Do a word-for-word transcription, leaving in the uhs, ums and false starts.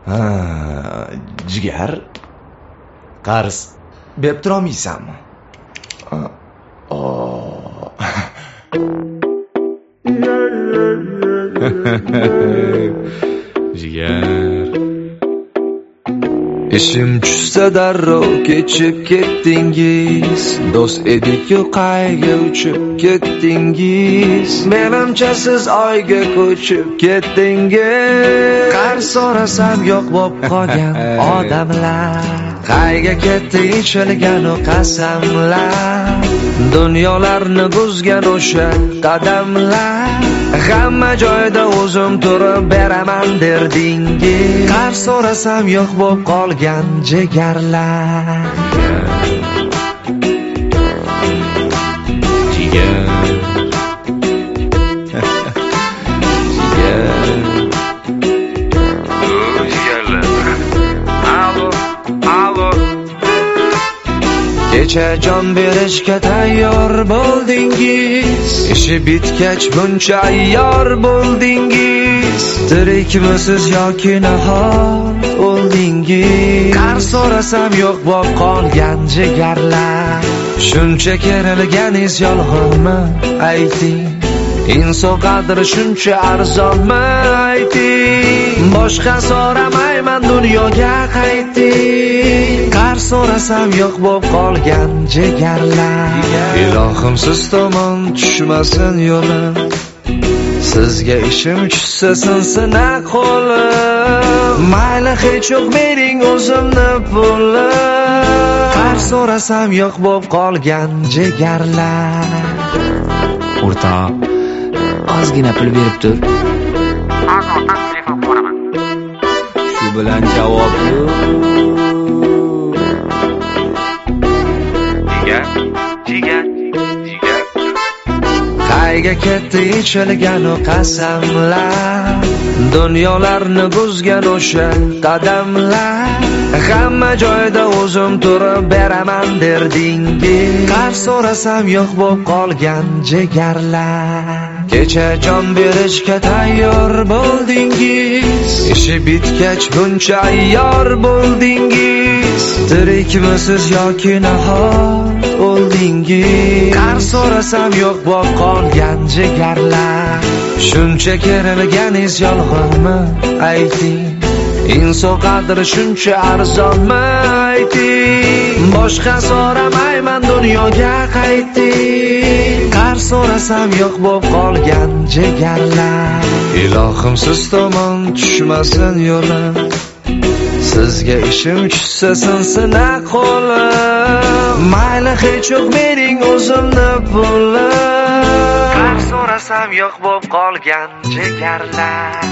Ha, jigar. Qarz berib turolmaysanmi? Jigar. Ishim tushsa darrov kechib ketdingiz, do'st edik-ku qayga uchib ketdingiz. Menimcha siz oyga ko'chib ketdingiz. Qarz so'rasam yo'q bo'lib qolgan odamlar, qayga ketdi ichilgan o qasamlar, dunyolarni buzgan o'sha qadamlar. Hamma joyda o'zim turib beraman derdingiz. Qarz so'rasam yo'q bo'lib qolgan jigarlar. Jigar. Kecha jon berishga tayyor bo'ldingiz, ishi bitgach buncha ayyor bo'ldingiz. Tirikmisiz yoki nahor o'ldingiz. Qarz so'rasam yo'q bo'lib qolgan jigarlar. Shuncha kerilganiz yolg'onmi ayting? Inson qadri shuncha arzonmi ayting? Boshqa so'ramayman dunyoga qayting. Qarz so'rasam yo'q bo'lib qolgan jigarlar. Ilohim siz tomon tushmasin yo'lim, sizga ishim tushsa sinsin qo'lim. Mayli hech yo'q bering o'zimni pulim. Qarz so'rasam yo'q bo'lib qolgan jigarlar. O'rtoq, ozgina pul berib tur. Arzondan telefon qilaman. Shu bilan javob yo'q. Jigar, jigar, jigar. Qayga ketdi ichilgan o qasamlar, dunyolarni buzgan o'sha qadamlar. Hamma joyda o'zim turib beraman derdingiz. Qarz so'rasam yo'q bo'lib qolgan jigarlar. Kecha jon berishga tayyor bo'ldingiz, ishi bitgach buncha ayyor bo'ldingiz. Tirikmisiz yoki nahor o'ldingiz. Qarz so'rasam yo'q bo'lib qolgan jigarlar. Shuncha kerilganiz yolg'onmi ayting? Inson qadri shuncha arzonmi ayting? Boshqa so'ramayman dunyoga qayting. Qarz so'rasam yo'q bo'lib qolgan jigarlar. Ilohim siz tomon tushmasin yo'lim, sizga ishim tushsa sinsin qo'lim. Mayli hech yo'q bering o'zimni pulim. Qarz so'rasam yo'q bo'lib qolgan jigarlar.